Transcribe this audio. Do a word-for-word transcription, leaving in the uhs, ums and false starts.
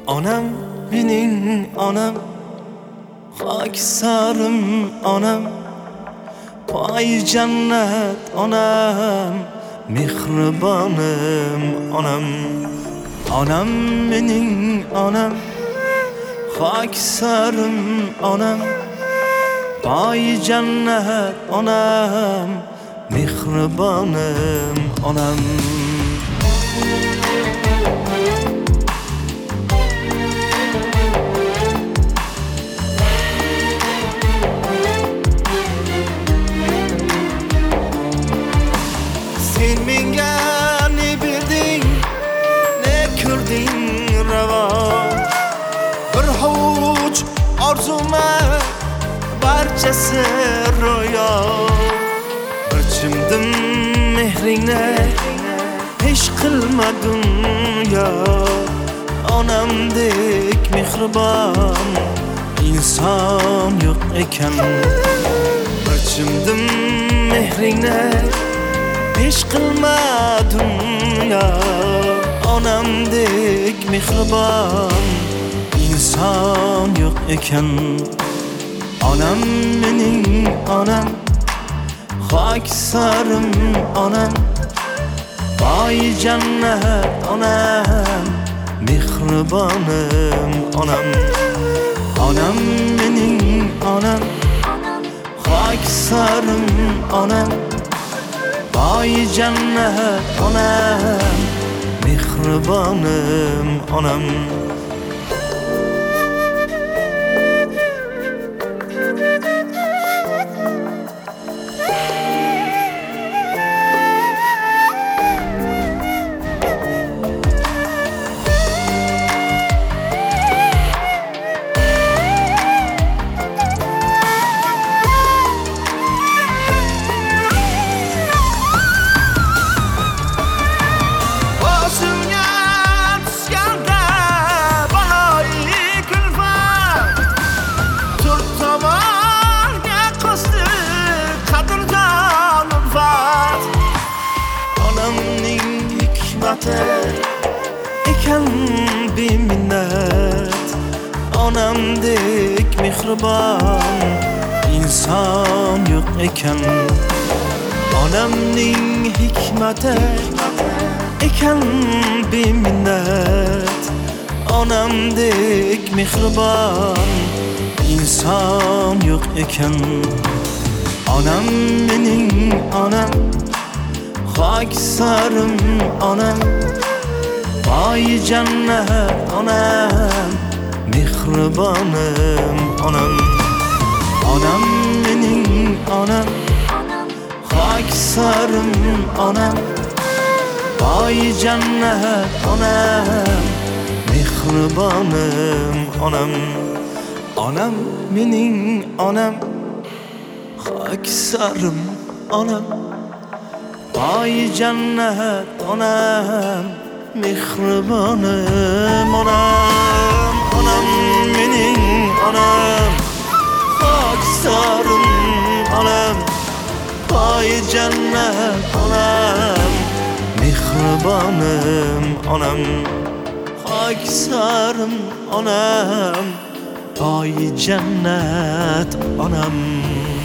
Onam mening onam, xoksarim onam, poy jannat onam, mehribonim onam. Onam mening onam, xoksarim onam, poy jannat onam, mehribonim onam. Sen menga ne berding, ne ko'rding ravo, bir hovuch orzuma barchasi ro'yo. Bir chimdim mehringni hech qilmadim yo. Onamdek mehribon inson yo'q ekan. Bir chimdim mehringni hech qilmadim ya. Onamdek mehribon inson yo'q ekan. Onam mening onam, xoksarim onam, poy jannat onam, mehribonim onam. Onam mening onam, xoksarim onam, poy jannat onam, mehribonim onam. Ekan beminnat, onamdek mehribon inson yo'q ekan. Onamning hikmati ekan beminnat, onamdek mehribon inson yo'q ekan. Onam mening onam, xoksarim onam, poy jannat onam, mehribonim onam. Onam mening onam, xoksarim onam, poy jannat onam, mehribonim onam. Onam mening onam, xoksarim onam, poy jannat onam, mehribonim onam. Onam mening onam, xoksarim onam, poy jannat onam, mehribonim onam. Xoksarim onam, poy jannat onam.